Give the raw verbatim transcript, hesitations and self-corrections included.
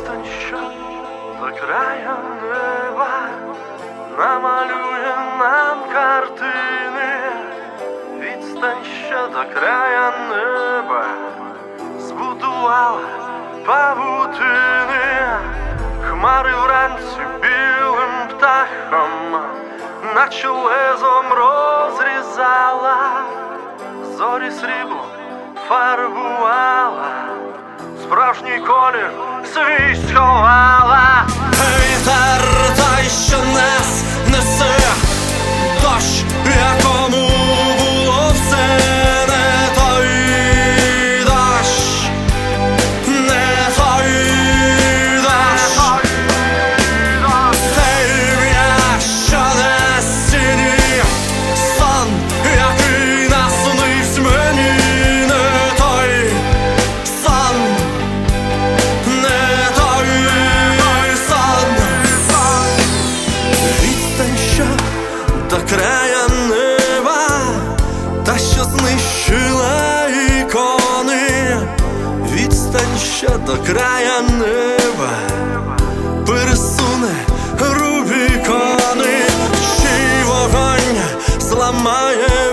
Відстань, що до краю неба намалює нам картини. Відстань, що до краю неба збудувала павутини. Хмари вранці білим птахом наче лезом розрізала, зорі срібло фарбувала, справжній колір свій сховала. Вітер той, що нас несе, дощ, якому було все, не той дощ, не той дощ. Темря, що на стіні, сон, який наснився мені, не той сон, не той сон. Відстань, що до края неба, та що знищила ікони. Відстань, що до края неба пересуне Рубікони, чий вогонь зламає